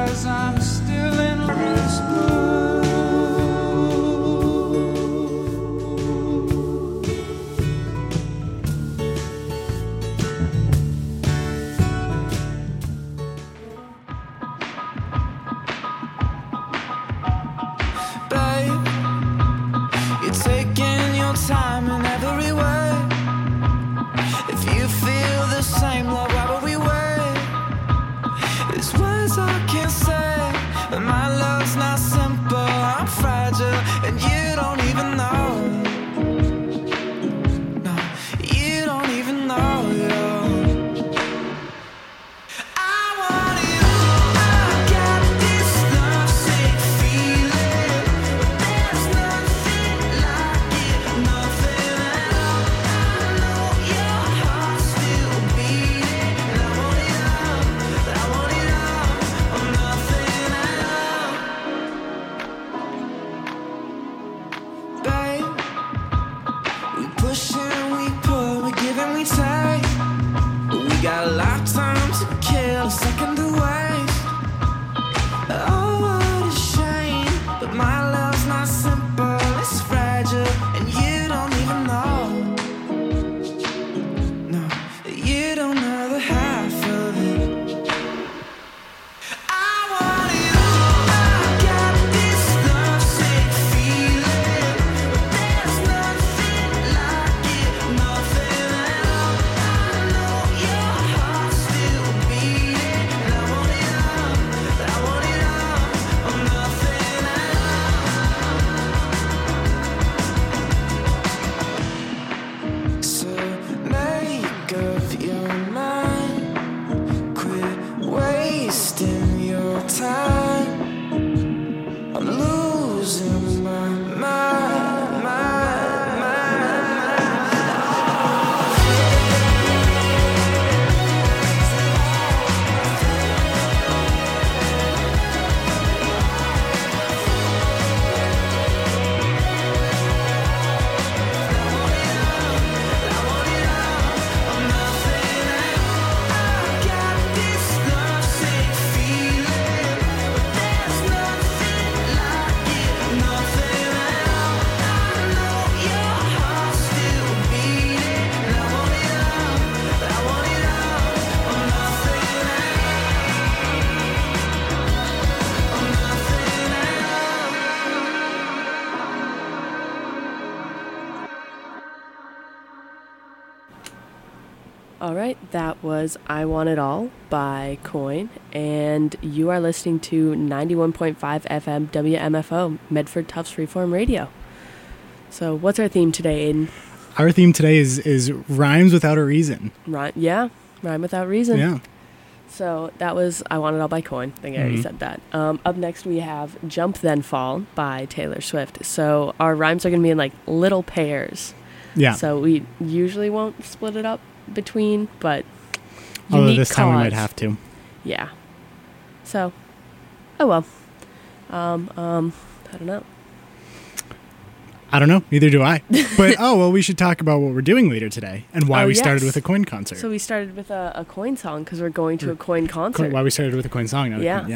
'cause I'm still in this mood. Babe, you're taking your time in every way. If you feel the same love, why would we wait? There's words I can't say, but my love's not simple. I'm fragile, and you don't even know. No, you don't even know, yo. I want it all. I got this lovesick feeling. There's nothing like it, nothing at all. I know your heart's still beating. I want it all. I want it all, or nothing at all. Babe, we push and we pull, we give and we take. But we got a lifetime to kill, a second to waste. Oh, what a shame, but my love's not simple, it's fragile, and you don't even know. No, you don't know the half of it. I want it all. I got this lovesick feeling. There's nothing like it, nothing at all. I know your heart's still beating. I want it all. I want it all, or nothing at all. So make up your mind. Quit wasting your time. I'm losing my mind, I got this lovesick feeling. There's nothing like it, nothing at all. I know your heart's still beating. I want it all. I want it all, or nothing at all. Or nothing at all. All right, that was I Want It All by Coin, and you are listening to 91.5 FM WMFO, Medford Tufts Freeform Radio. So what's our theme today, Aiden? Our theme today is rhymes without a reason. Rhyme without reason. Yeah. So that was I Want It All by Coin. I think I already said that. Up next we have Jump Then Fall by Taylor Swift. So our rhymes are going to be in like little pairs. Yeah. So we usually won't split it up between, but Although unique this time we might cause. have to. Yeah. So, oh well. I don't know. I don't know. Neither do I. But, we should talk about what we're doing later today and why we started with a Coin concert. So we started with a Coin song because we're going to a Coin concert. Why we started with a Coin song. Not Yeah.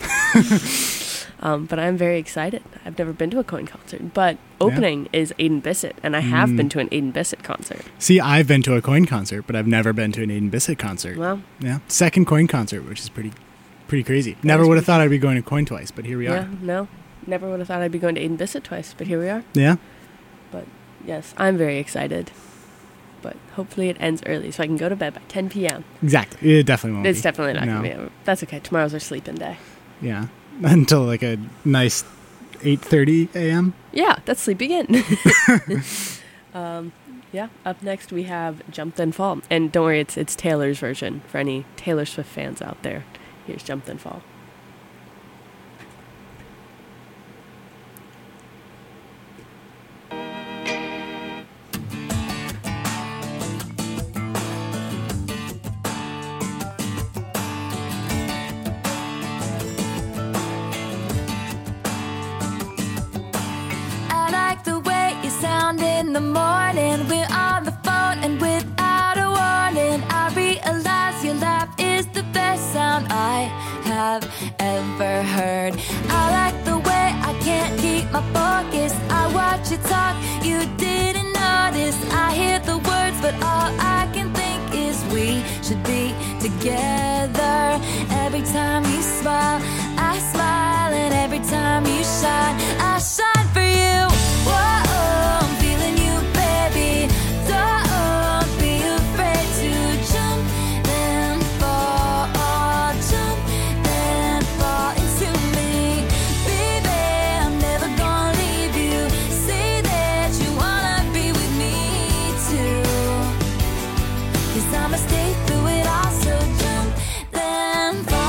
But I'm very excited. I've never been to a Coin concert, but opening is Aiden Bissett, and I have been to an Aiden Bissett concert. See, I've been to a Coin concert, but I've never been to an Aiden Bissett concert. Well, Yeah. Second Coin concert, which is pretty crazy. Never would have thought I'd be going to Coin twice, but here we yeah, are. no, never would have thought I'd be going to Aiden Bissett twice, but here we are. Yeah. But yes, I'm very excited. But hopefully it ends early so I can go to bed by 10 p.m. Exactly. It definitely won't It's be. definitely not No. going to be. That's okay. Tomorrow's our sleeping day. Yeah. Until like a nice 8:30 a.m. Yeah, that's sleeping in. Yeah, up next we have Jump Then Fall. And don't worry, it's Taylor's version for any Taylor Swift fans out there. Here's Jump Then Fall. I like the way you sound in the morning. We're on the phone and without a warning, I realize your laugh is the best sound I have ever heard. I like the way I can't keep my focus. I watch you talk, you didn't notice. I hear the words, but all I can think is we should be together. Every time you smile, I smile, and every time you shine, I shine for you. Whoa, I'm feeling you, baby. Don't be afraid to jump, then fall, jump, then fall into me. Baby, I'm never gonna leave you. Say that you wanna be with me too. 'Cause I'ma stay through it all, so jump, then fall.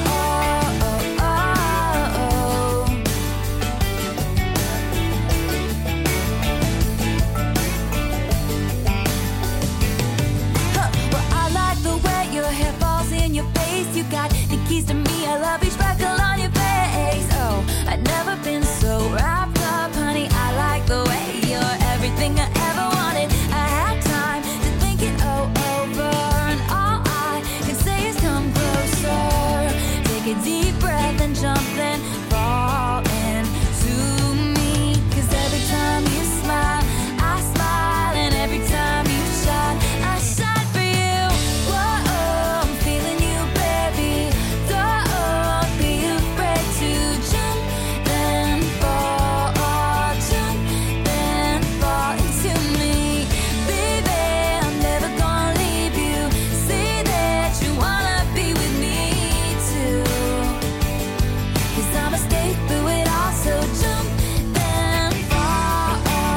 Well, I like the way your hair falls in your face. You got the keys to me, I love each freckle on your face. Oh, I've never been so wrapped up, honey. I like the way you're everything I ever wanted. I had time to think it over, and all I can say is come closer. Take a deep breath and jump, then fall into me. 'Cause every time you smile, I smile, and every time you shine, I shine for you. Whoa, I'm feeling you, baby. Don't be afraid to jump, then fall, jump, then fall into me. Baby, I'm never gonna leave you. Say that you wanna be with me too. 'Cause I'ma stay through it all, so jump, then fall.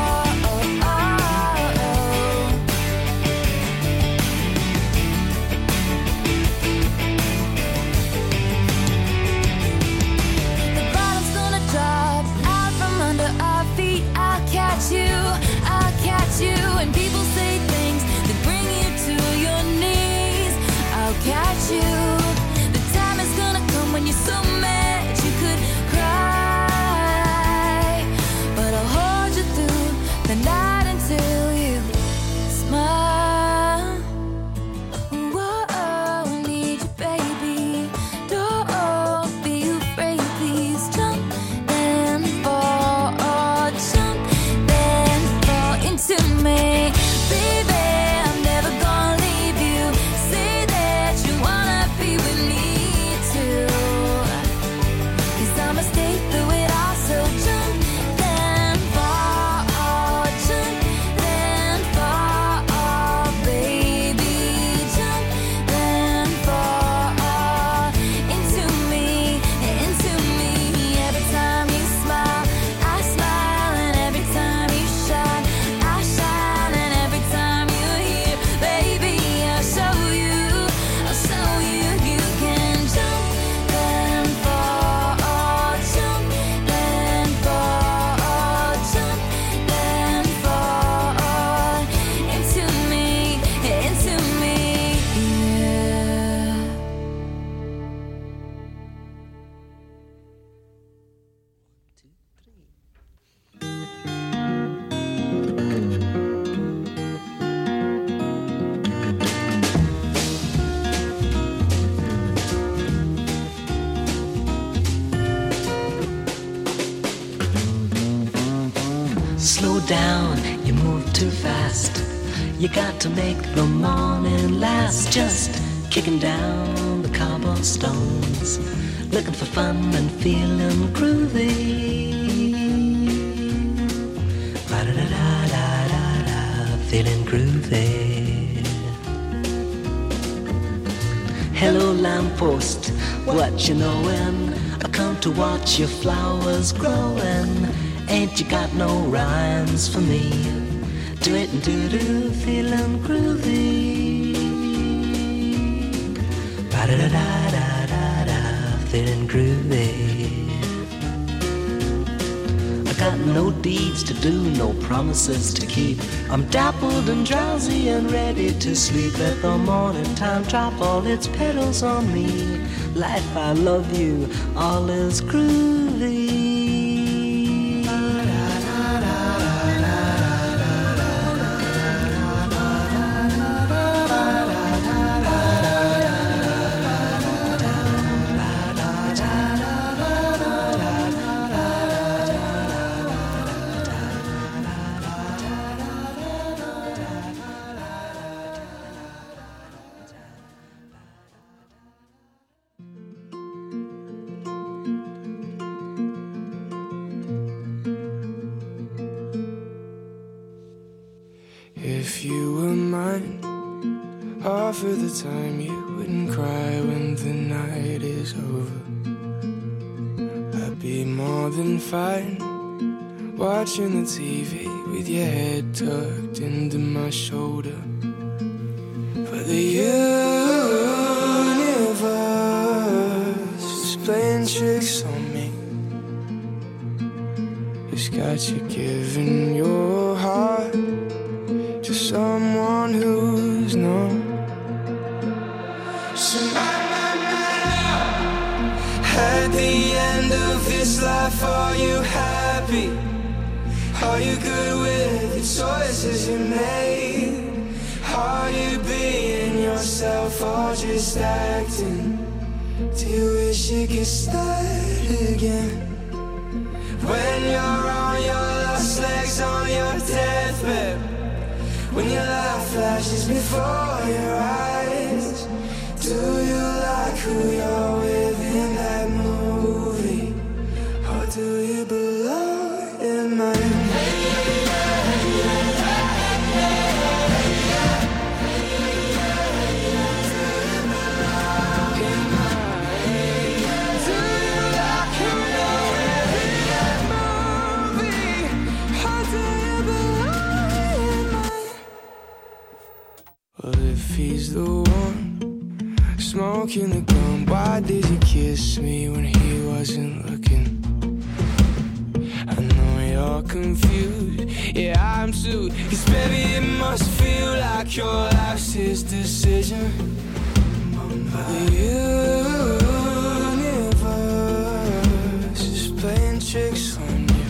The bottom's gonna drop out from under our feet. I'll catch you, and people say things that bring you to your knees. I'll catch you. The time is gonna come when you're so mad you could cry, but I'll hold you through the night until you smile. Whoa, I need you, baby. Don't be afraid, please jump, then fall, jump, then fall into me. Baby, I'm never gonna leave you. Say that you wanna be with me too. 'Cause I'ma stay through it all, so jump, then fall, jump, then fall, baby, jump, then fall into me. Every time you smile, I smile, and every time you shine, I shine, and every time you're here, baby, I'll show you you can jump, then fall, jump, then fall, jump, then fall into me, yeah. Slow down, you move too fast. You got to make the morning last. Just kicking down the cobblestones, looking for fun and feeling groovy. Ba-da-da-da-da-da-da, feeling groovy. Hello lamppost, what you knowin'? I come to watch your flowers growing. Ain't you got no rhymes for me? Do it and do feeling groovy. Ba-da-da-da-da-da, feeling groovy. I got no deeds to do, no promises to keep. I'm dappled and drowsy and ready to sleep. Let the morning time drop all its petals on me. Life, I love you, all is groovy. for the time you wouldn't cry when the night is over. I'd be more than fine watching the TV with your head tucked into my shoulder. But the universe is playing tricks on me. It's got you giving your heart to someone who's not. So at the end of this life, are you happy? Are you good with the choices you made? Are you being yourself or just acting? Do you wish you could start again? When you're on your last legs, on your deathbed, when your life flashes before your eyes, do you like who you're with in that movie? Or do you belong in mine? Well, if he's the one smoking the gun, why did you kiss me when he wasn't looking? I know you're confused, yeah, I'm too. 'Cause baby, it must feel like your life's his decision. But the universe is playing tricks on you.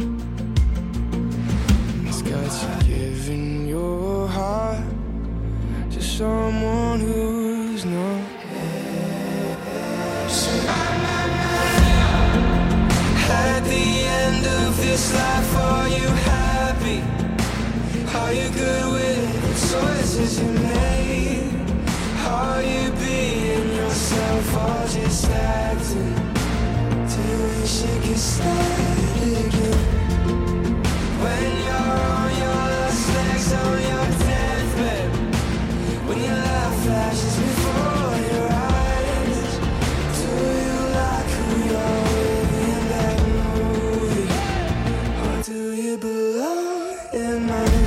It's got you giving your heart to someone who's not. So at the end of this life, are you happy? Are you good with the choices you made? Are you being yourself or just acting? Do you wish you could start again? When you're on your last legs, on your deathbed, when your life flashes before your eyes, do you like who you're with in that movie? Or do you belong in mine?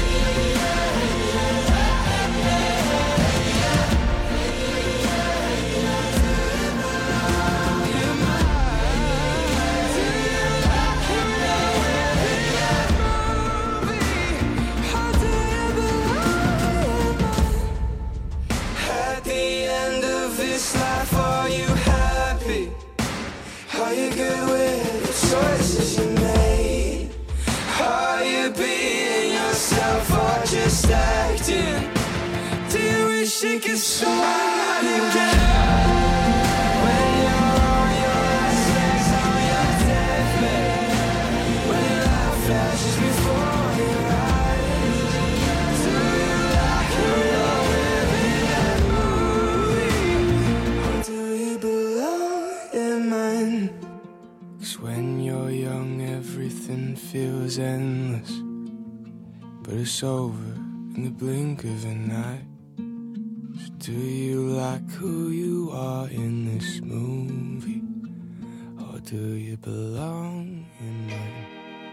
At the end of this life, are you happy? Are you good with the choices you made? Are you being yourself or just acting? Do you wish you could start again? When you're on your last legs, on your deathbed, when your life flashes before your eyes, do you like who you're with in that movie? Or do you belong in mine? 'Cause when you're young, everything feels endless, but it's over in the blink of an eye. So do you like who you are in this movie? Or do you belong in mine?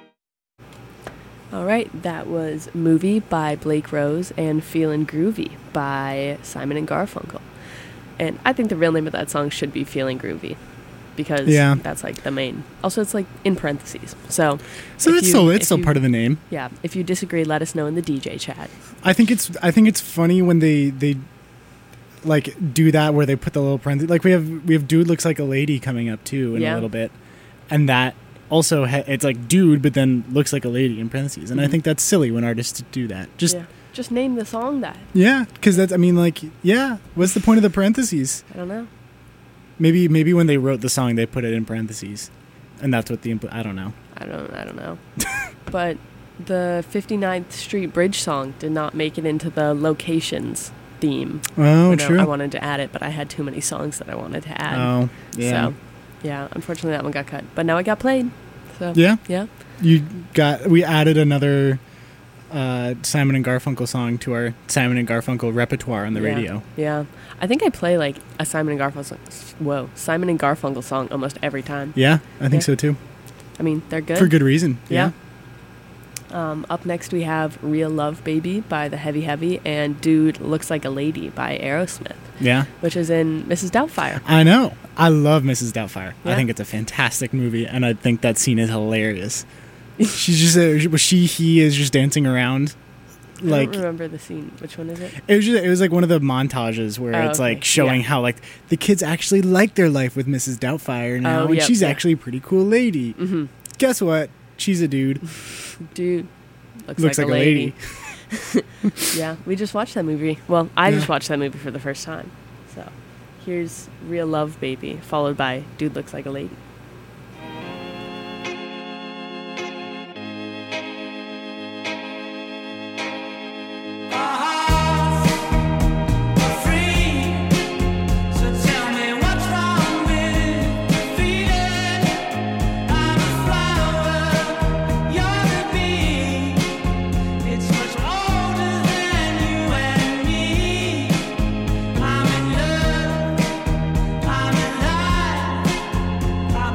All right, that was Movie by Blake Rose and Feelin' Groovy by Simon and Garfunkel. And I think the real name of that song should be Feeling Groovy, because Yeah. that's like the main. Also, it's like in parentheses. So So if it's you- still if you- part of the name. Yeah, if you disagree, let us know in the DJ chat. I think it's funny when they like do that where they put the little parentheses. Like we have dude looks like a lady coming up too in Yeah. a little bit, and that also it's like dude, but then looks like a lady in parentheses. And I Mhm. think that's silly when artists do that. Just name the song that. Yeah, because that's, I mean, like, yeah, what's the point of the parentheses? I don't know. Maybe when they wrote the song, they put it in parentheses, and that's what I don't know. I don't know. But the 59th Street Bridge song did not make it into the locations theme. Oh, You know, true. I wanted to add it, but I had too many songs that I wanted to add. Oh, yeah. So, yeah, unfortunately that one got cut. But now it got played. So, Yeah? Yeah. We added another Simon and Garfunkel song to our Simon and Garfunkel repertoire on the Yeah. radio. Yeah. I think I play like a Simon and Garfunkel song almost every time. Yeah, I think Yeah. so too. I mean, they're good. For good reason. Yeah. Up next we have Real Love Baby by the Heavy Heavy and Dude Looks Like a Lady by Aerosmith, Yeah. which is in Mrs. Doubtfire. I know. I love Mrs. Doubtfire. I Yeah. think it's a fantastic movie, and I think that scene is hilarious. She's just he is just dancing around, I like don't remember the scene. Which one is it? it was like one of the montages where Oh, it's okay. like showing Yeah. how like the kids actually like their life with Mrs. Doubtfire now, Oh, and yep, she's yeah. actually a pretty cool lady. Mm-hmm. Guess what? She's a dude. Dude Looks like a lady. Yeah, we just watched that movie. Well, I just Yeah. watched that movie for the first time. So here's Real Love Baby, followed by Dude Looks Like a Lady. I'm in love.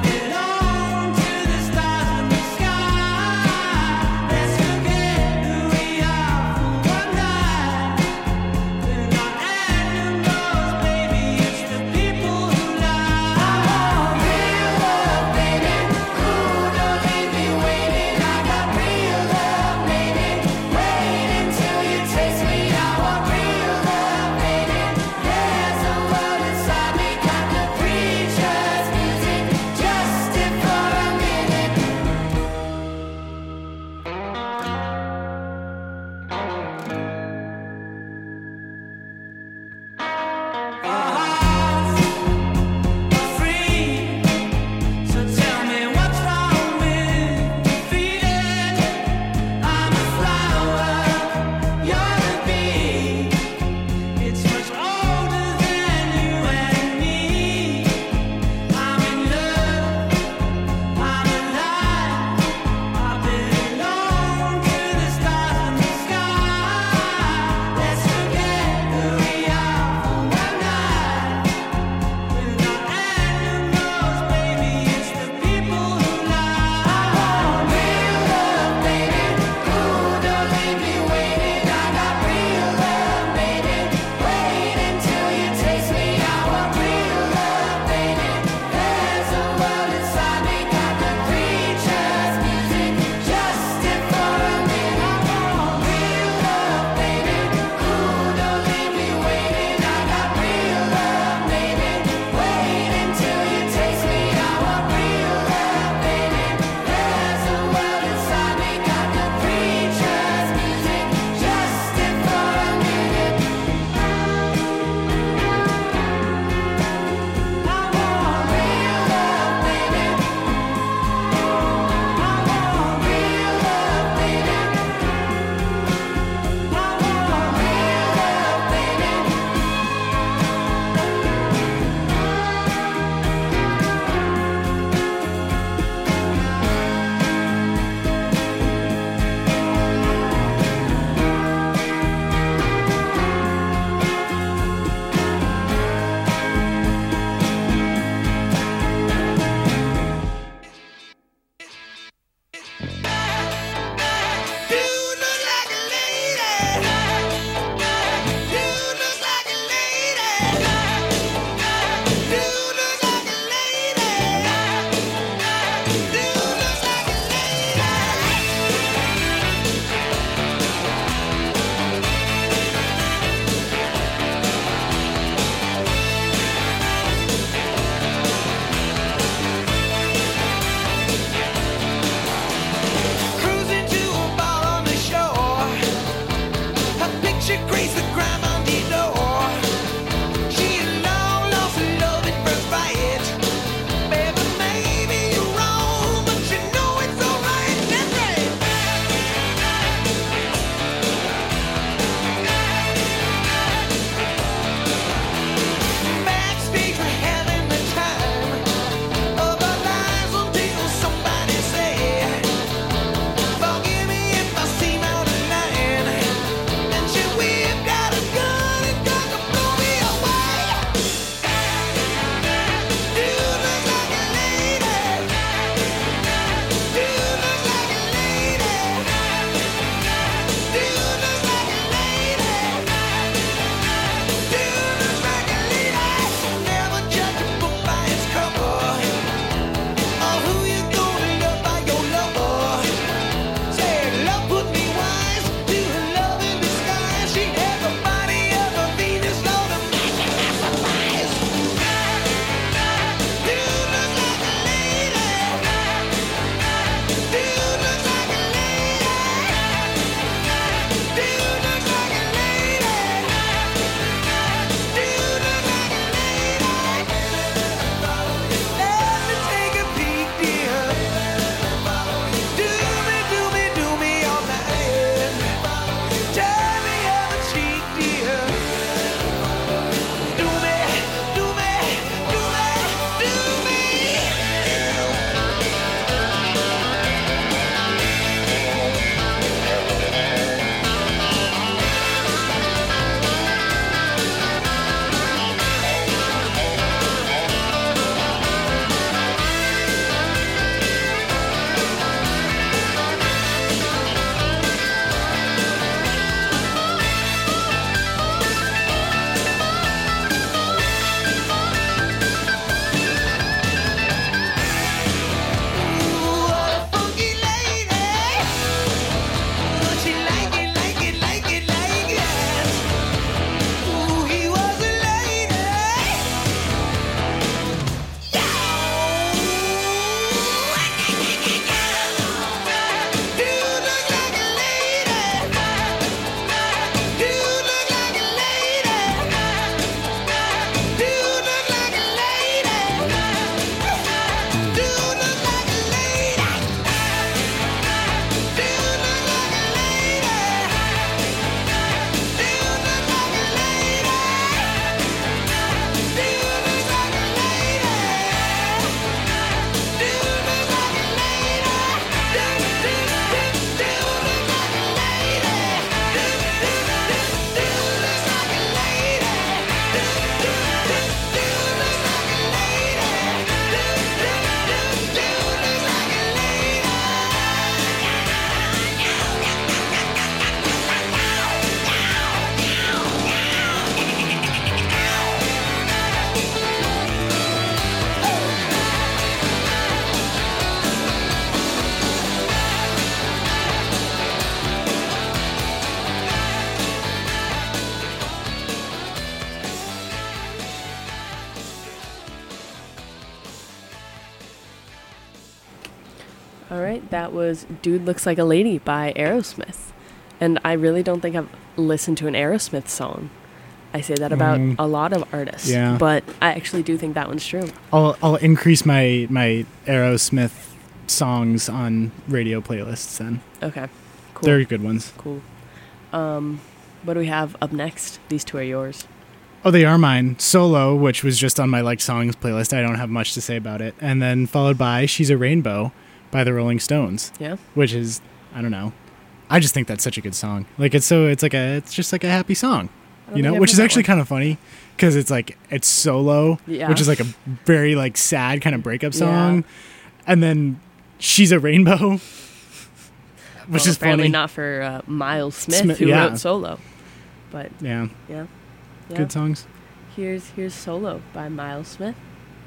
All right, that was Dude Looks Like a Lady by Aerosmith. And I really don't think I've listened to an Aerosmith song. I say that about a lot of artists. Yeah. But I actually do think that one's true. I'll increase my Aerosmith songs on radio playlists then. Okay, cool. They're good ones. Cool. What do we have up next? These two are yours. Oh, they are mine. Solo, which was just on my like songs playlist. I don't have much to say about it. And then followed by She's a Rainbow by the Rolling Stones. Yeah? Which is, I don't know. I just think that's such a good song. Like it's just like a happy song. You know, which is actually kind of funny because it's like it's Solo, Yeah. which is like a very like sad kind of breakup song. Yeah. And then She's a Rainbow, which Well, is apparently funny. not for Miles Smith, who yeah. wrote Solo. But Yeah. yeah. Good songs. Here's Solo by Miles Smith.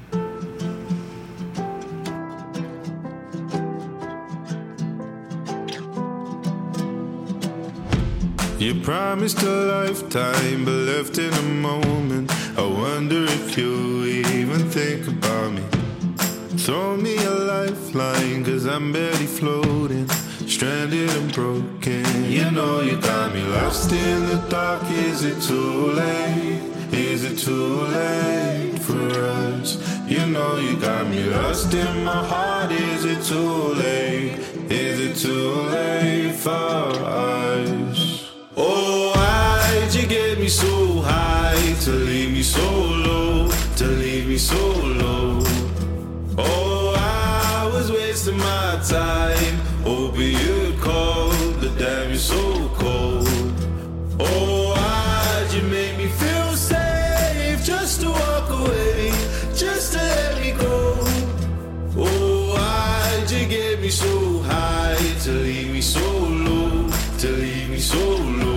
You promised a lifetime, but left in a moment. I wonder if you even think about me. Throw me a lifeline, cause I'm barely floating, stranded and broken. You know you got me lost in the dark. Is it too late? Is it too late for us? You know you got me lost in my heart. Is it too late? Is it too late for us? Oh, why'd you get me so high to leave me so low, to leave me so low? Oh, I was wasting my time, hoping you'd call, but damn, you're so cold. Oh, why'd you make me feel safe just to walk away, just to let me go? Oh, why'd you get me so high to leave me so low, to leave me so low?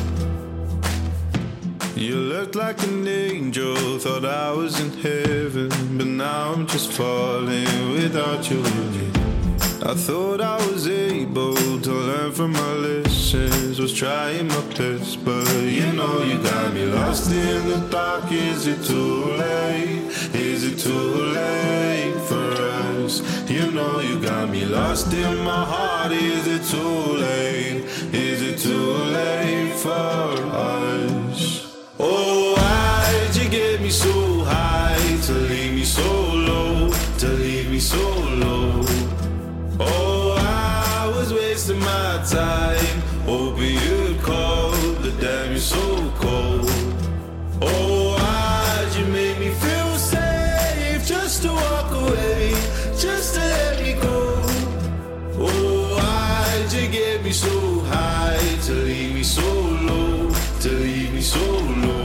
You looked like an angel, thought I was in heaven, but now I'm just falling without you in it. I thought I was able to learn from my lessons, was trying my best, but you know you got me lost in the dark. Is it too late? Is it too late for us? You know you got me lost in my heart. Is it too late? Is it too late for us? Oh, why'd you get me so high to leave me so low, to leave me so low? Oh, I was wasting my time, hoping you'd call, but damn, you're so cold. Oh, why'd you make me feel safe just to walk away, just to let me go? Oh, why'd you get me so high to leave me so low, to leave me so low?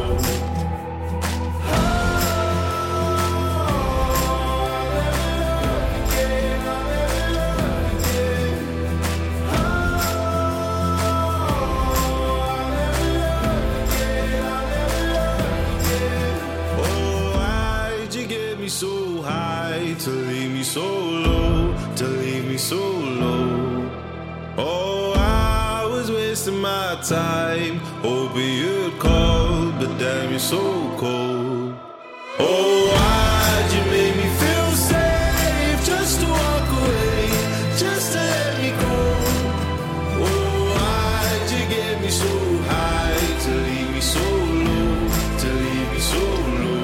So high to leave me so low, to leave me so low. Oh, I was wasting my time, hoping you'd call, but damn, you're so cold. Oh, why'd you make me feel safe just to walk away, just to let me go? Oh, why'd you get me so high to leave me so low, to leave me so low?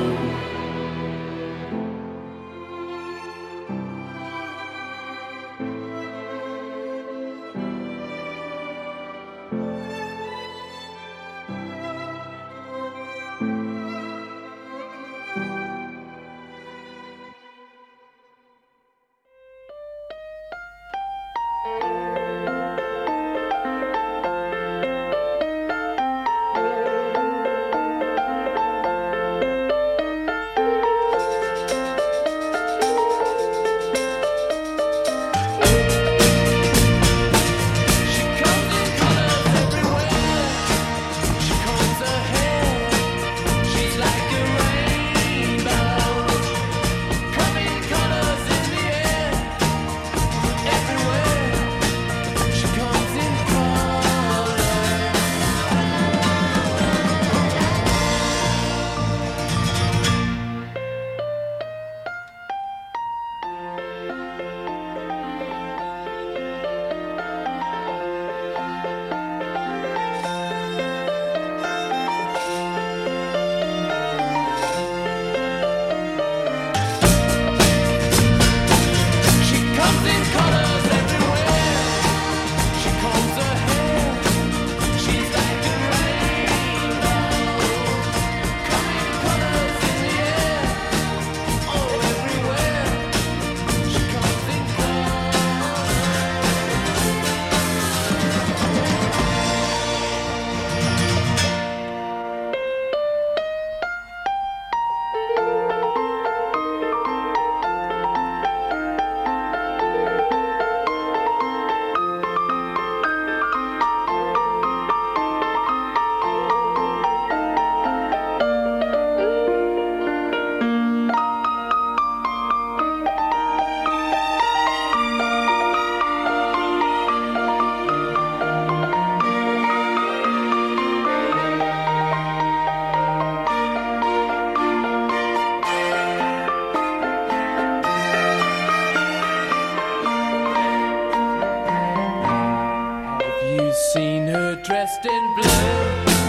dressed in blue.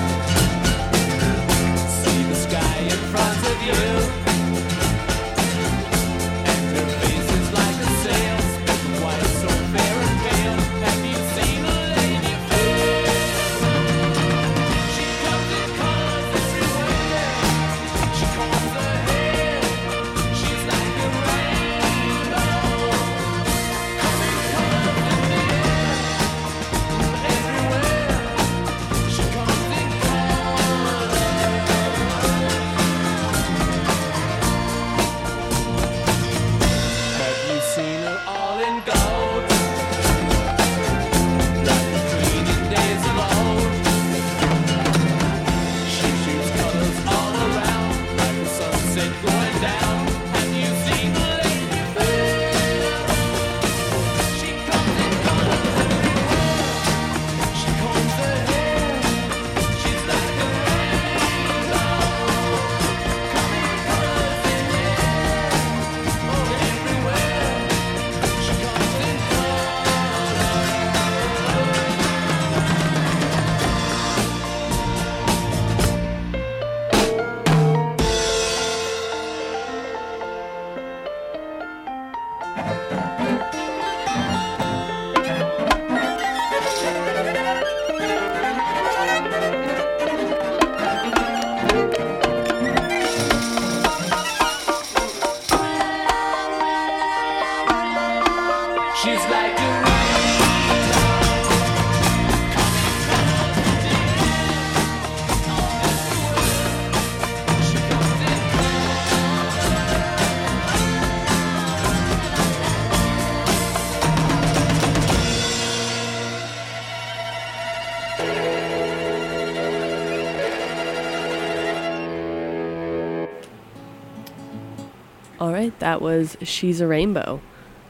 See the sky in front of you, and her face is like a sail, speckled white, so fair and pale. Have you seen a lady fair? She comes in colors everywhere. She combs her hair. She's like a rainbow. Coming colors in the air. Everywhere. She comes in colors. Have you seen her all in gold? Like the queen in days of old. She shoots colors all around, like the sunset going down. Have you seen the lady fair? She comes in colors everywhere. She combs her hair. She's like a rainbow. Coming colors in the air. Oh, everywhere. She comes in She's like a All right, that was She's a Rainbow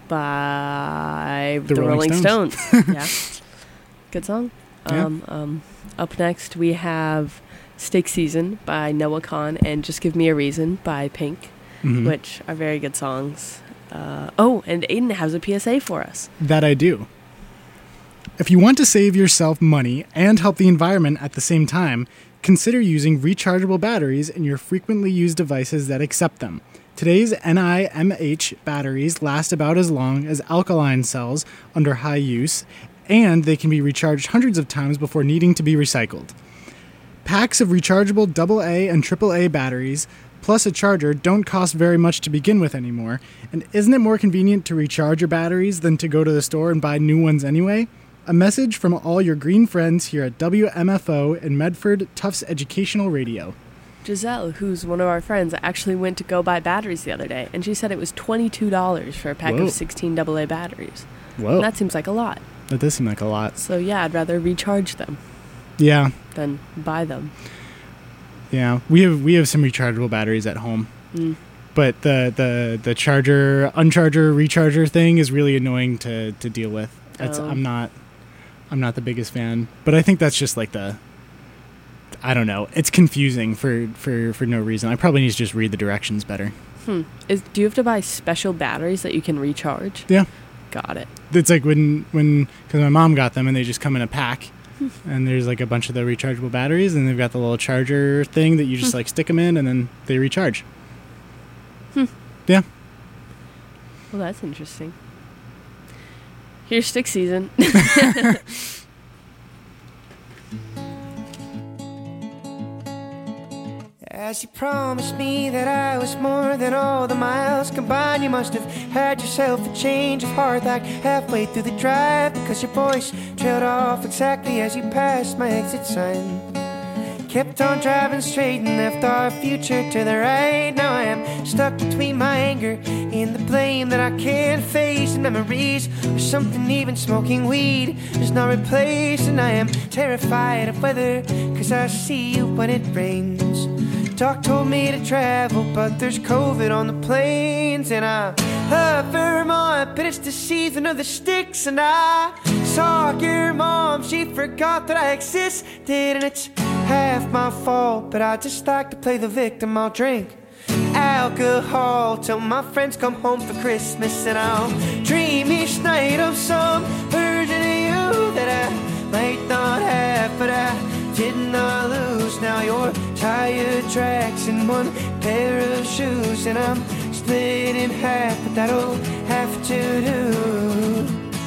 by The the Rolling Rolling Stones. Yeah. Good song. Yeah. Up next, we have Stick Season by Noah Kahan and Just Give Me a Reason by Pink, Mhm. which are very good songs. And Aiden has a PSA for us. That I do. If you want to save yourself money and help the environment at the same time, consider using rechargeable batteries in your frequently used devices that accept them. Today's NiMH batteries last about as long as alkaline cells under high use, and they can be recharged hundreds of times before needing to be recycled. Packs of rechargeable AA and AAA batteries plus a charger don't cost very much to begin with anymore, and isn't it more convenient to recharge your batteries than to go to the store and buy new ones anyway? A message from all your green friends here at WMFO and Medford Tufts Educational Radio. Giselle, who's one of our friends, actually went to go buy batteries the other day, and she said it was $22 for a pack Whoa. of 16 AA batteries. Whoa, And that seems like a lot. that does seem like a lot. So yeah, I'd rather recharge them Yeah, than buy them. yeah. We have some rechargeable batteries at home, but the charger, uncharger, recharger thing is really annoying to deal with. Oh. I'm not the biggest fan, but I think that's just like I don't know. It's confusing for no reason. I probably need to just read the directions better. Do you have to buy special batteries that you can recharge? Yeah. Got it. It's like when because my mom got them and they just come in a pack, and there's like a bunch of the rechargeable batteries, and they've got the little charger thing that you just like stick them in and then they recharge. Yeah. Well, that's interesting. Here's Stick Season. As you promised me that I was more than all the miles combined, you must have had yourself a change of heart like halfway through the drive, because your voice trailed off exactly as you passed my exit sign. Kept on driving straight and left our future to the right. Now I am stuck between my anger and the blame that I can't face, and memories or something even smoking weed does not replace. And I am terrified of weather, cause I see you when it rains. Doc told me to travel, but there's COVID on the planes. And I love Vermont, but it's the season of the sticks. And I saw your mom, she forgot that I existed. And it's half my fault, but I just like to play the victim. I'll drink alcohol till my friends come home for Christmas, and I'll dream each night of some version of you that I might not have but I did not lose. Now your tire tracks in one pair of shoes, and I'm split in half, but that'll have to do.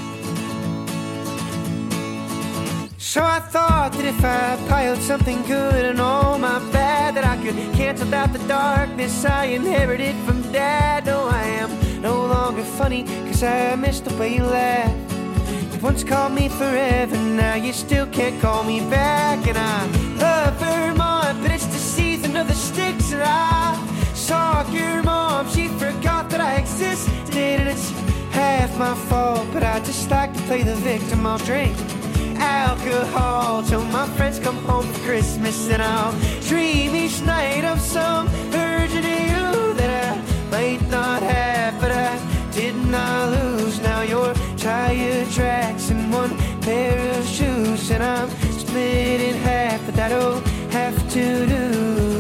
So I thought that if I piled something good and all my bad, that I could cancel out the darkness I inherited from Dad. No, I am no longer funny, cause I missed the way you laughed. You once called me forever, now you still can't call me back. And I love Vermont, but it's the season of the sticks. And I saw your mom, she forgot that I existed. And it's half my fault, but I just like to play the victim. I'll drink alcohol till my friends come home for Christmas, and I'll dream each night of some version of you that I might not have, but I did not lose. Now your tire tracks in one pair of shoes, and I'm split in half, but that'll have to do.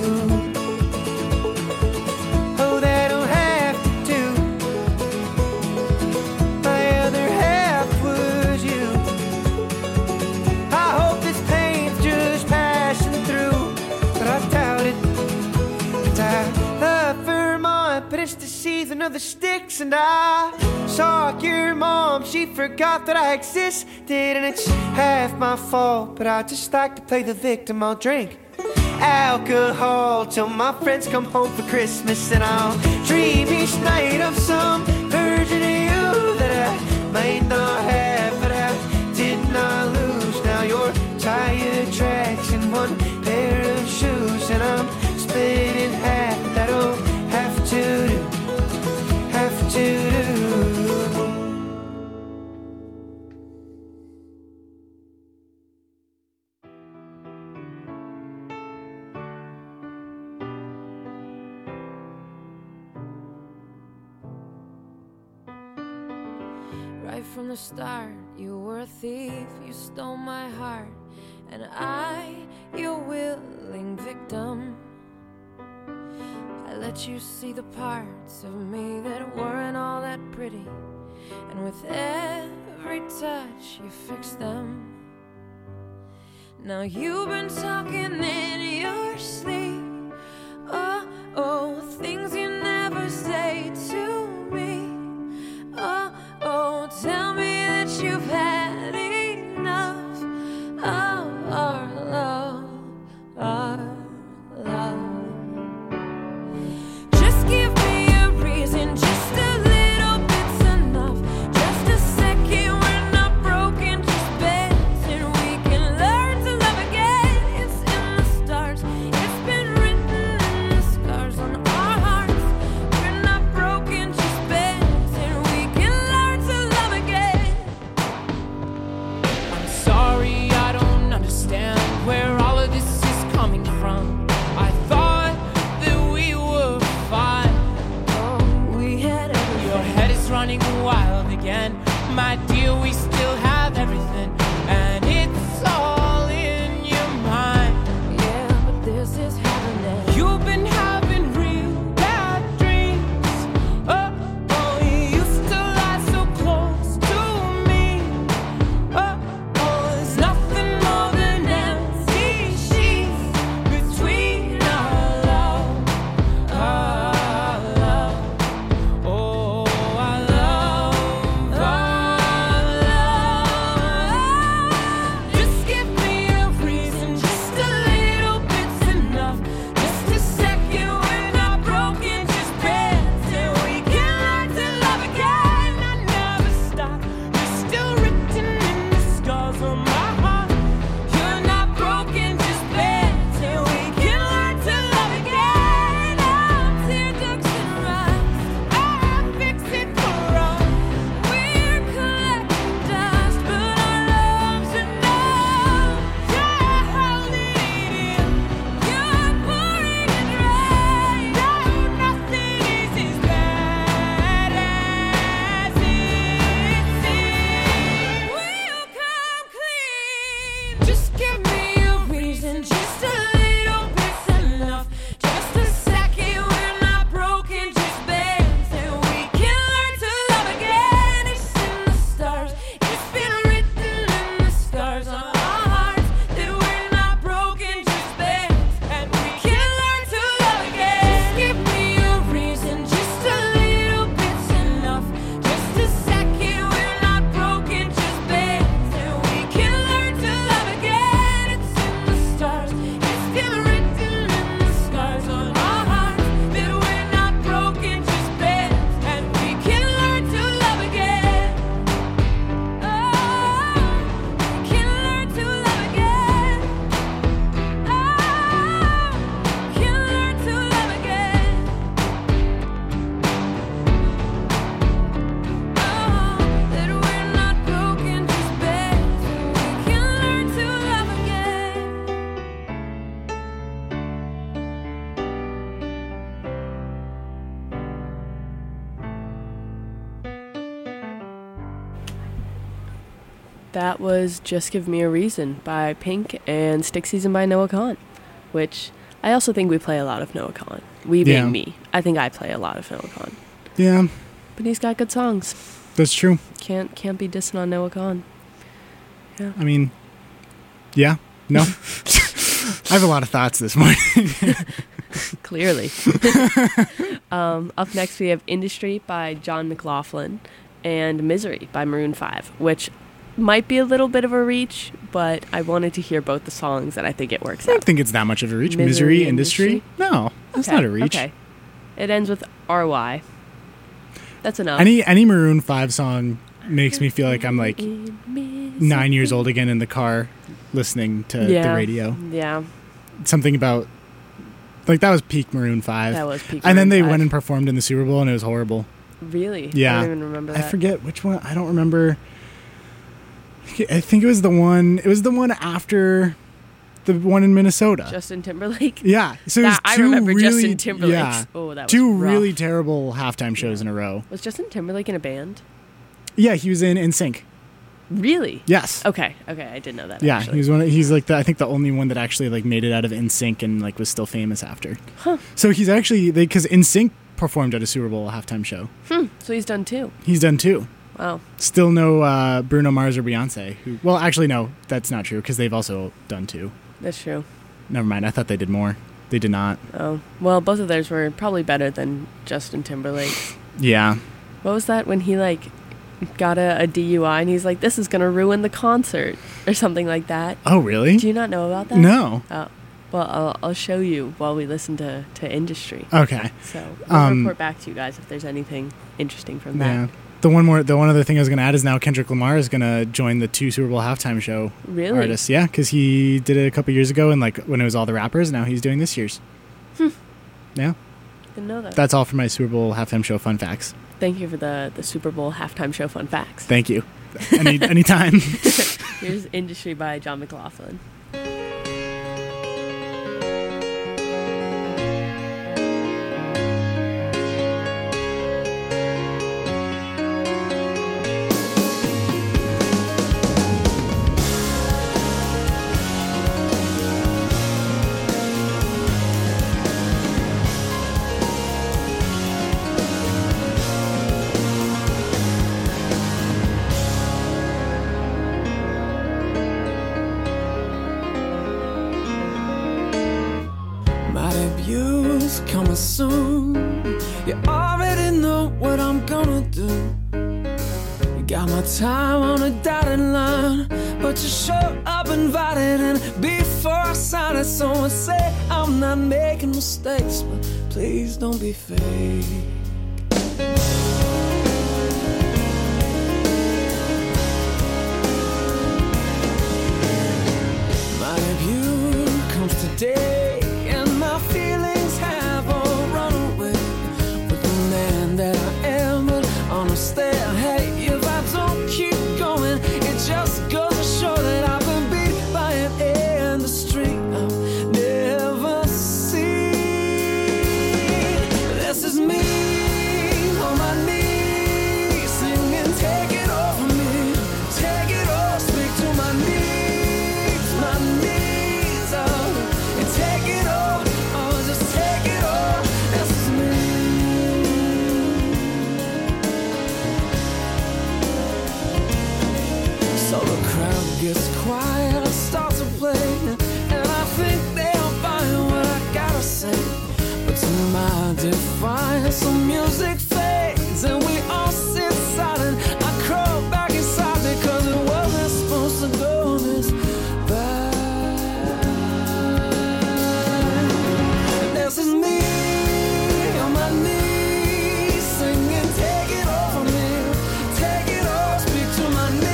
Oh, that'll have to do. My other half was you. I hope this pain's just passing through, but I doubt it. 'Cause I love Vermont, but it's the season of the sticks. And I saw your mom, she forgot that I existed. And it's half my fault, but I just like to play the victim. I'll drink alcohol till my friends come home for Christmas, and I'll dream each night of some version of you that I might not have, but I did not lose. Now your tire tracks in one pair of shoes, and I'm split in half. That'll have to do, have to do. Right from the start, you were a thief, you stole my heart, and I, your willing victim. I let you see the parts of me that weren't all that pretty, and with every touch you fixed them. Now you've been talking in your sleep, oh, oh, things you never say to me. Oh, oh, tell me that you've had enough of our love, our love. Just give me a reason, just a little bit's enough. Just a second, we're not broken, just bends, and we can learn to love again. It's in the stars, it's been written in the scars on our hearts. We're not broken, just bends, and we can learn to love again. I'm sorry, I don't understand where all of this is coming from. I thought that we were fine. Oh, we had everything. Your head is running wild again. My dear, we still have everything, and it's all in your mind. Yeah, but this is happening. You've been having real bad dreams. Oh, oh, you used to lie so close to me. Oh, oh, there's nothing more than empty sheets between our love, our love. Oh, our love, our love. Just give me That was Just Give Me a Reason by Pink and Stick Season by Noah Kahan, which I also think we play a lot of Noah Kahan. We being me. I think I play a lot of Noah Kahan. Yeah, But he's got good songs. that's true. Can't be dissing on Noah Kahan. Yeah. I mean, yeah, no. I have a lot of thoughts this morning. Clearly. Up next we have Industry by John McLaughlin and Misery by Maroon 5, which might be a little bit of a reach, but I wanted to hear both the songs and I think it works I don't out. think it's that much of a reach. Misery, Misery, Industry? No, that's Okay, not a reach. Okay. It ends with RY. That's enough. Any Maroon 5 song makes me feel like I'm like 9 years old again in the car listening to the radio. Yeah, Something about, like, that was peak Maroon 5. that was peak And then Maroon they 5. went and performed in the Super Bowl and it was horrible. Really? Yeah. I don't even remember that. I forget which one. I don't remember. I think it was the one after the one in Minnesota. Justin Timberlake? Yeah. So it was I two remember really, Justin Timberlake. Yeah, Oh, that was two rough. really terrible halftime shows in a row. Was Justin Timberlake in a band? Yeah, he was in NSYNC. Really? Yes. Okay, I did know that. Yeah, actually. he's like I think the only one that actually like made it out of NSYNC and like was still famous after. Huh. So he's actually because NSYNC performed at a Super Bowl halftime show. So he's done two. He's done two. Wow. Still no Bruno Mars or Beyonce. Well, actually no, that's not true because they've also done two. That's true. Never mind. I thought they did more. They did not. Oh, well, both of theirs were probably better than Justin Timberlake. Yeah. What was that when he like got a DUI and he's like, "This is gonna ruin the concert" or something like that? Oh, really? Do you not know about that? No. Oh, well, I'll show you while we listen to Industry. Okay. So we'll report back to you guys if there's anything interesting from that. Yeah. The one other thing I was going to add is now Kendrick Lamar is going to join the 2 Super Bowl halftime show Really? artists. Yeah, because he did it a couple years ago and like when it was all the rappers. Now he's doing this year's. Yeah. Didn't know that. That's all for my Super Bowl halftime show fun facts. Thank you for the Super Bowl halftime show fun facts. Thank you. Anytime. Here's Industry by John McLaughlin. My debut's coming soon. You already know what I'm gonna do. You got my time on a dotted line, but you show up invited, and before I sign it, someone say I'm not making mistakes, but please don't be fake. My debut comes today, and my feelings have all run away with the man that I am. But honestly, hey, if I don't keep going, it just goes to show that I've been beat by an industry I've never seen. This is me on my knees, singing, take it all from me, take it all, speak to my needs, and take it all, oh, just take it all. This is me. So the crowd gets quiet, I start to play, and I think they'll find what I gotta say. But to my defiance, the music fades, and we all sit silent. I crawl back inside because it wasn't supposed to go this bad. This is me on my knees, singing, take it all from me, take it all, speak to my needs,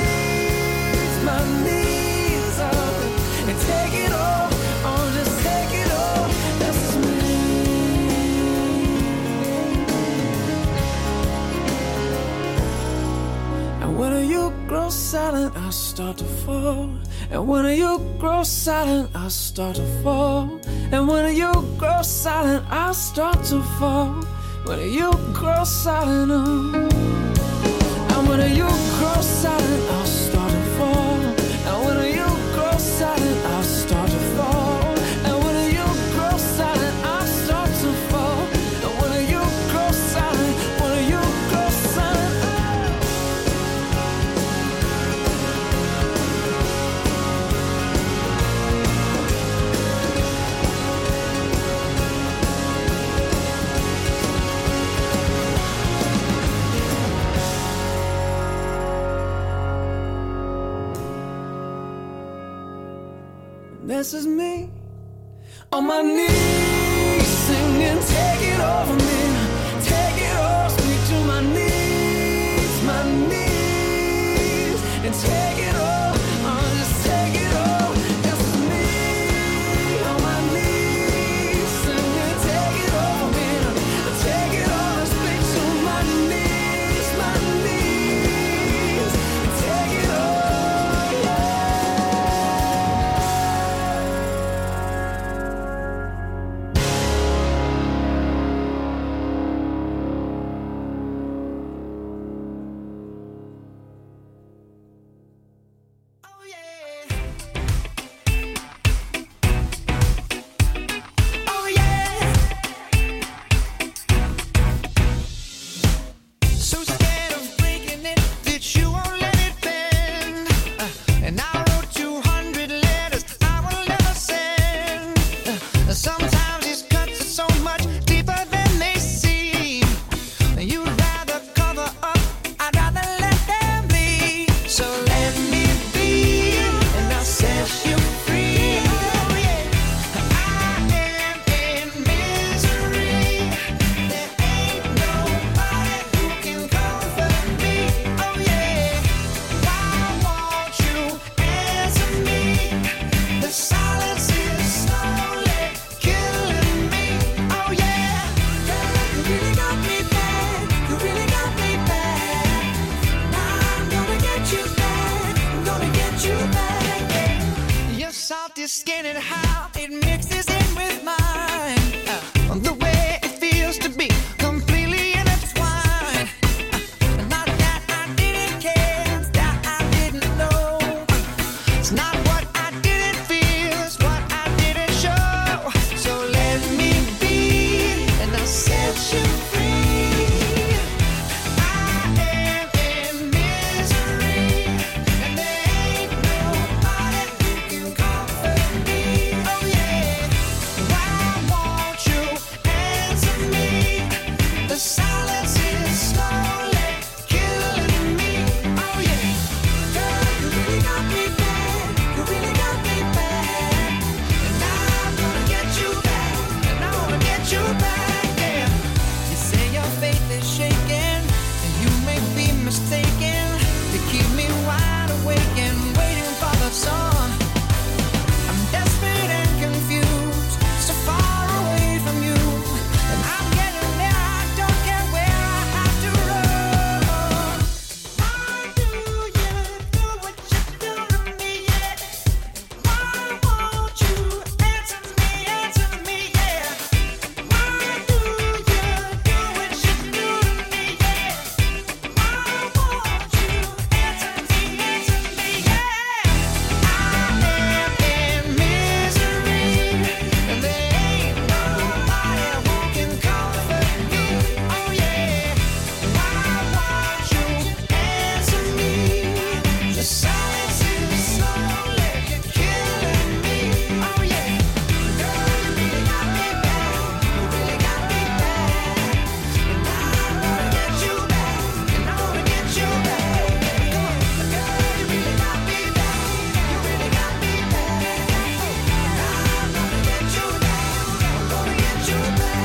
oh, and take it all, oh, just take it all. This is me. And when you grow silent, I start to fall. And when you grow silent, I start to fall. And when you grow silent, I start to fall. When you grow silent, oh. And when you grow silent, I'll start to fall. This is me on my knees singing, take it over me, take it all, speak to my knees, and take it all, just take it all. This is me on my knees singing, take it over me, take it all, speak to my knees, and take it all, yeah. Oh yeah. Oh yeah. So scared of breaking it that you won't let it bend. And I wrote 200 letters I will never send. Sometimes these cuts are so much deeper than they seem. You'd rather cover up, I'd rather let them be. So let me be, and I'll set you free. Oh yeah, I am in misery. There ain't nobody who can comfort me. Oh yeah, why won't you answer me? The silence is slowly killing me. Oh yeah, you really got me bad. You really got me bad. Now I'm gonna get you back. I'm gonna get you back. Your salty skin and how it mixes in with mine. The way it feels to be completely intertwined. Not that I didn't care, it's that I didn't know. It's not what I didn't feel, it's what I didn't show. So let me be, and I'll set you free. I am in misery, and there ain't nobody who can comfort me. Oh yeah, why won't you answer me? The silence is slowly killing me. Oh yeah, girl, you really got me bad. You really got me bad. And I'm gonna get you back. And I wanna get you back. Yeah. You say your faith is shaken, and you may be mistaken to keep me wide awake and waiting for the sun. I'm desperate and confused, so far away from you. And I'm getting there, I don't care where I have to run. Why do you do what you do to me, yeah? Why won't you answer me, yeah? Why do you do what you do to me, yeah? Why won't you answer me, yeah? I am in misery, and there ain't nobody who can comfort me. Oh yeah, why won't you answer me? The silence is slowly killing me. Oh yeah, girl, you really got me bad. You really got me bad. And I wanna get you back. And I wanna get you back. Girl, you really got me bad. You really got me bad. And I'm gonna get you back. I'm gonna get you back.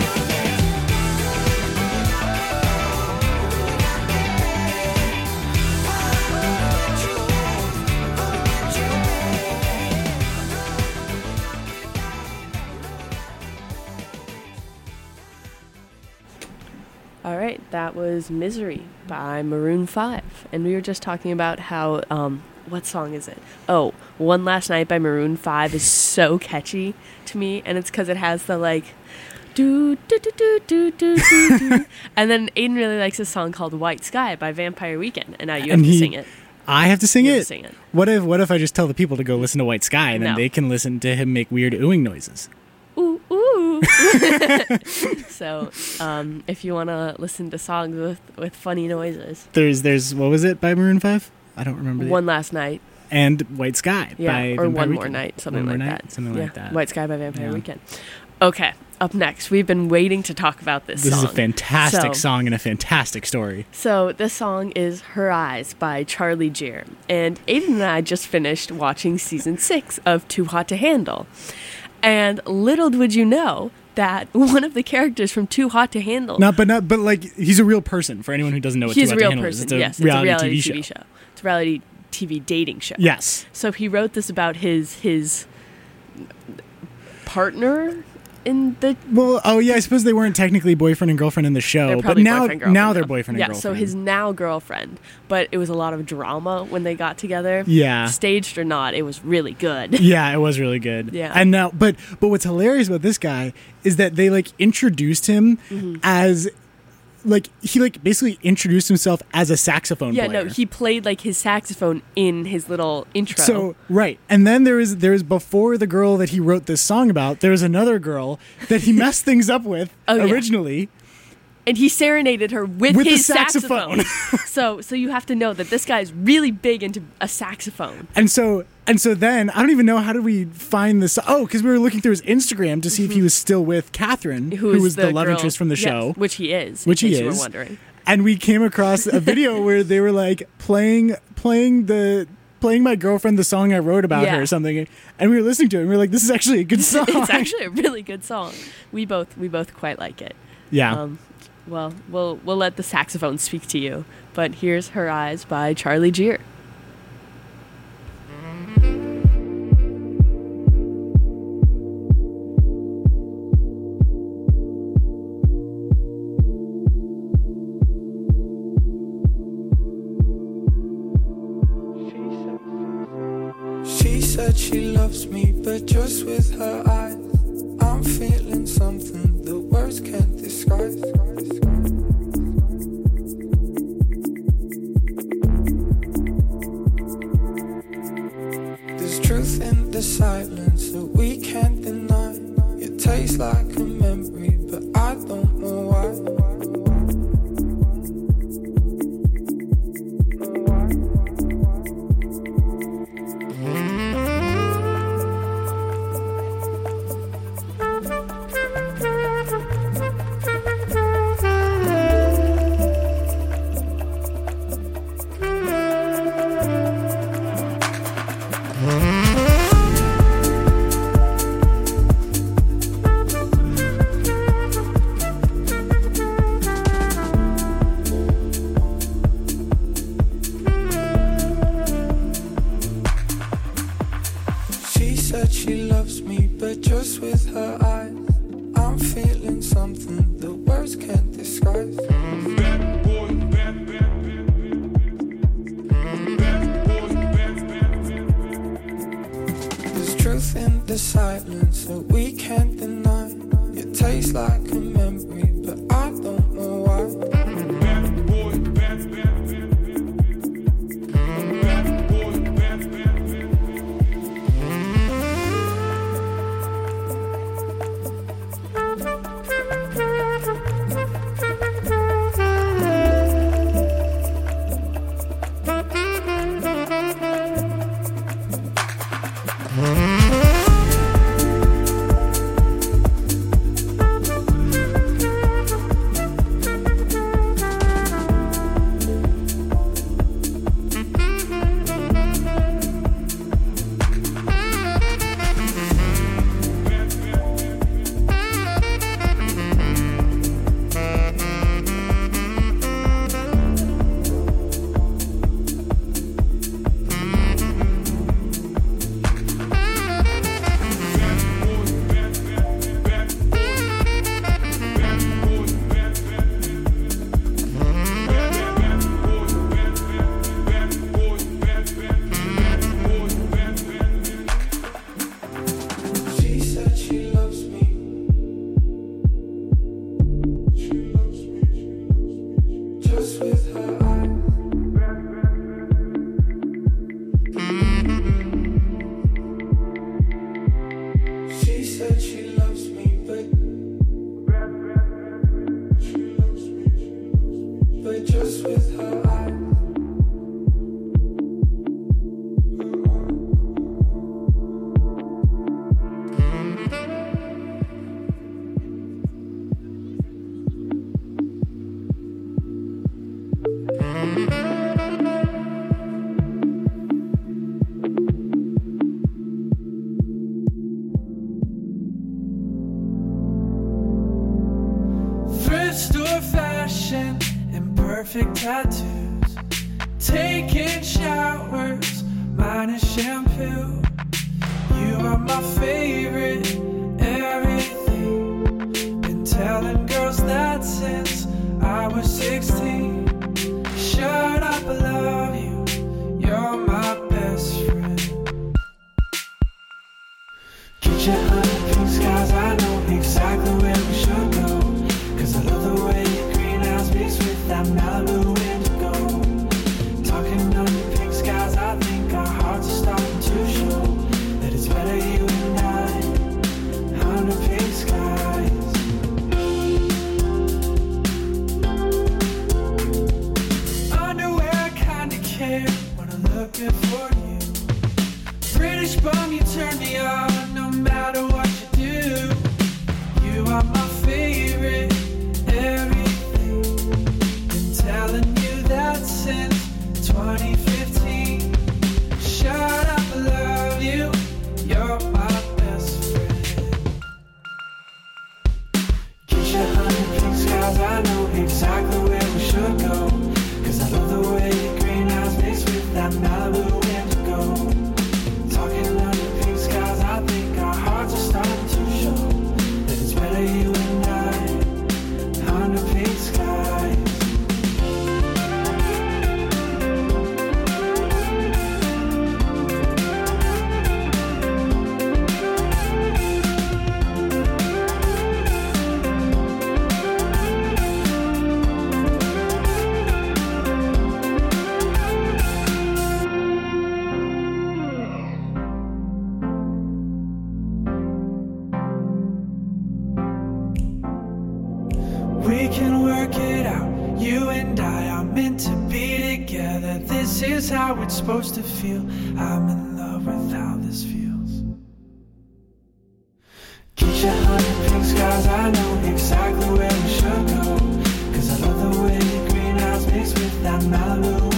All right, that was Misery by Maroon 5. And we were just talking about how, what song is it? Oh, One Last Night by Maroon 5 is so catchy to me. And it's because it has the like, do, do, do, do, do, do, do, do. And then Aiden really likes a song called White Sky by Vampire Weekend. And now you have And to he- sing it. I have to sing You it. have to sing it. What if I just tell the people to go listen to White Sky, and then No. they can listen to him make weird oohing noises? Ooh, ooh. So, if you want to listen to songs with funny noises, There's what was it by Maroon 5? I don't remember. One Last Night. And White Sky Yeah, by or Vampire One More Weekend. Night, something One like More that. Night, something Yeah, like that. White Sky by Vampire Yeah. Weekend. Okay, up next. We've been waiting to talk about this This song. is a fantastic So- song and a fantastic story. So this song is Her Eyes by Charlie Geer. And Aiden and I just finished watching season 6 of Too Hot to Handle. And little would you know that one of the characters from Too Hot to Handle... But like, he's a real person for anyone who doesn't know what he's Too a Hot to real Handle is. person, It's a yes. reality, it's a reality TV show. It's a reality TV dating show. Yes. So he wrote this about his partner in the... Well, oh yeah, I suppose they weren't technically boyfriend and girlfriend in the show, They're but probably now boyfriend, girlfriend now they're now. boyfriend Yeah, and so girlfriend. his now girlfriend, but it was a lot of drama when they got together. Yeah. Staged or not, it was really good. Yeah, it was really good. Yeah. And now, but what's hilarious about this guy is that they like introduced him Mm-hmm. as like he like basically introduced himself as a saxophone Yeah, player. no, he played like his saxophone in his little intro. So right, and then there was before the girl that he wrote this song about, there was another girl that he messed things up with Oh, yeah. originally. and he serenaded her with With the his saxophone. so you have to know that this guy's really big into a saxophone. And so then I don't even know how did we find this. Oh, because we were looking through his Instagram to see if he was still with Catherine, who is was the love girl- interest from the yes, show. which he is. Which in he case you is. were wondering. And we came across a video where they were like playing my girlfriend the song I wrote about Yeah. her or something, and we were listening to it and we were like, this is actually a good song. It's actually a really good song. We both quite like it. Yeah. Well, we'll let the saxophone speak to you. But here's Her Eyes by Charlie Geer. She said she loves me, but just with her eyes. I'm feeling something the words can't disguise. There's truth in the silence that we can't deny. It tastes like a memory, but I don't know why. She said she loves me, but just with her eyes. I'm feeling something the words can't disguise. There's truth in the silence that we can't deny. It tastes like a memory, but I don't know why. perfect tattoos, taking showers, minus shampoo. You are my favorite, everything. Been telling girls that since I was 16. Shut up, I love you, you're my best friend. Get your honey pink skies, I know exactly where we should go. Cause I love the way your green eyes mix with that Malibu indigo. Talking under pink skies, I think our hearts are starting to show that it's better you and I under pink skies. Underwear, kinda care when I'm looking for you. British bum, you turn me on no matter what you do. You are my favorite, everything. Been telling you that since 2015. Shut up, I love you, you're my best friend. Get your honey pink skies, I know exactly where we should go. Cause I love the way your green eyes mix with that Malibu indigo. Talking under pink skies, I think our hearts are starting to show that it's better you and I under pink skies. We can work it out, you and I are meant to be together. This is how it's supposed to feel. I'm in love with how this feels. Get your honey pink skies, I know exactly where we should go. Cause I love the way your green eyes mix with that Malibu